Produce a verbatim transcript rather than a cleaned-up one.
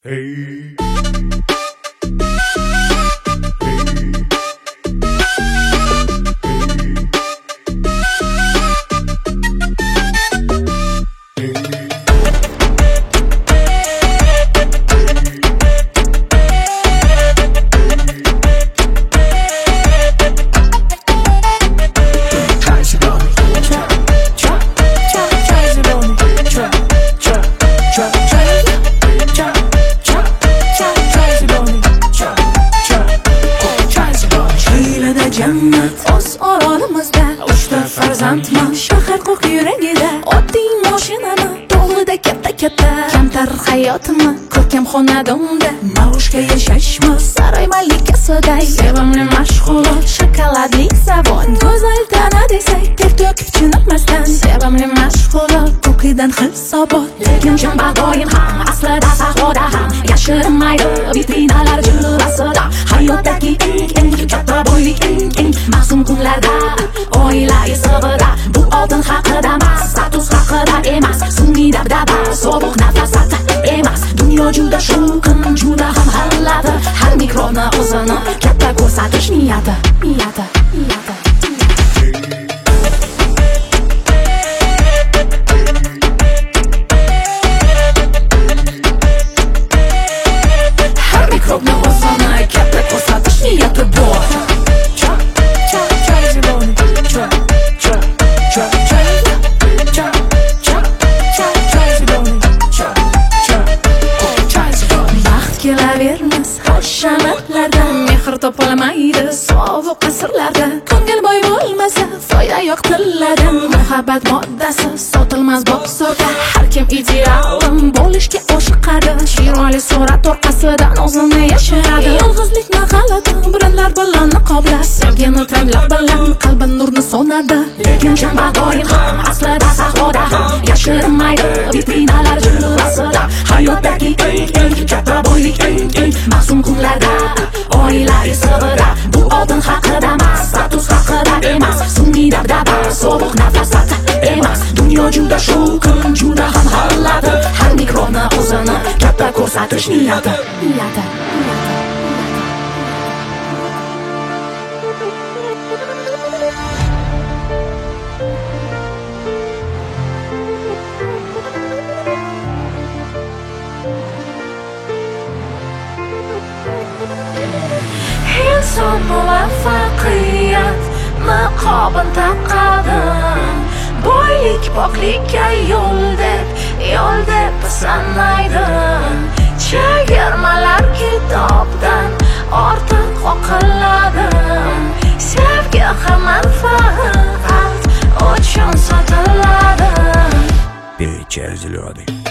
Hey. Jannat o'z orolimizda uchta farzandman, shahar qo'q yuragida oddiy mashinami, tog'ida katta katta kamtar hayotimni ko'rkam xonadonda maoshga yashashmiz, saroy malikasiday sevimli mashg'ulot, shokoladli zavod, go'zal tana desak ter to'kib chiniqmasdan, sevimli mashg'ulot ko'kidan hisobot, lekin jamba doim ham aslida sahroda ham yashirinmaydi vitrinalar jilvasida, hayotdagi eng eng katta boylik ma'sum kunlarda oila issig'ida, bu oltin haqida emas, status haqida emas, sun'iy dabdaba, sovuq nafasat emas, dunyo juda shovqin, juda ham g'allati, har mikroni o'zini katta ko'rsatish niyati, niyati, niyati. Har mikrobni o'zini katta ko'rsatish niyati bor. Kelavermas hashamatlardan, mehr topolmaydi sovuq asrlarda, ko'ngil boy bo'lmasa foyda yo'q tillardan, muhabbat moddasi sotilmas bozorda, har kim idealim bo'lishga oshiqadi, chiroyli surat orqasidan o'zini yashiradi, yolg'izlikni g'alati brendlar bilan niqoblab, sevgini trendlar bilan qalbin nurni so'nadi, lekin jamba doim ham aslida sahroda ham yashirinmaydi vitrinalar jilvasida, hayotdagi eng eng katta boylik eng eng ma'sum kunlarda oila issig'ida, bu oltin haqida emas, status haqida emas, sun'iy dabdaba, sovuq nafasat emas, dunyo juda shovqin, juda ham g'allati, har mikroni o'zini katta ko'rsatish niyati, niyati, niyati. Inson muvaffaqiyat niqobin taqadi, boylik poklikka yo'l deb, yo'l deb sanaydi, chegirmalar kitobdan ortiq o'qiladi, sevgi ham manfaat uchun sotiladi. Перечерзлёный.